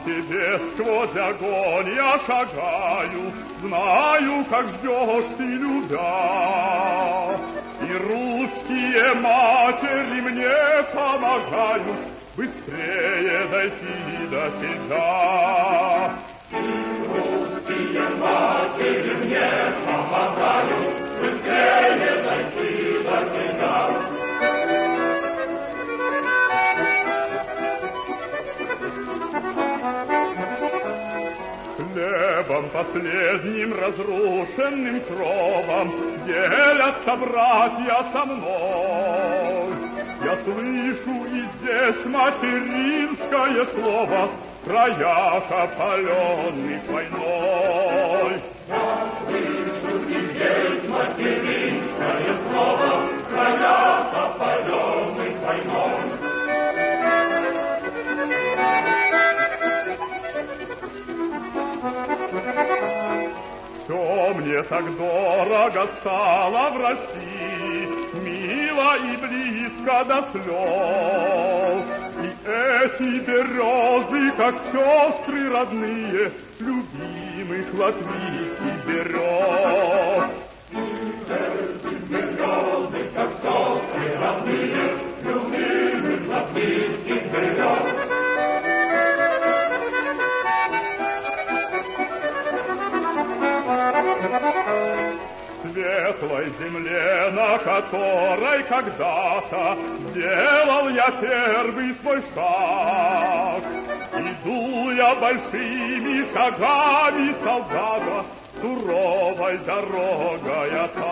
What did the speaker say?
тебе сквозь огонь я шагаю, знаю, как ждешь ты, любя. И русские матери мне помогают быстрее дойти до тебя. И русские матери мне помогают быстрее дойти до тебя. Хлебом последним разрушенным кровом делятся братья со мной. Я слышу и здесь материнское слово в краях опаленных войной. Я слышу и здесь материнское слово в краях опаленных войной. Все мне так дорого стало в России, мило и близко до слез. И эти березы, как сестры родные, любимых латвийских берез. И эти березы, как сестры родные, любимых латвийских берез. Светлой земле, на которой когда-то сделал я первый свой шаг. Иду я большими шагами солдата, суровой дорогой я так.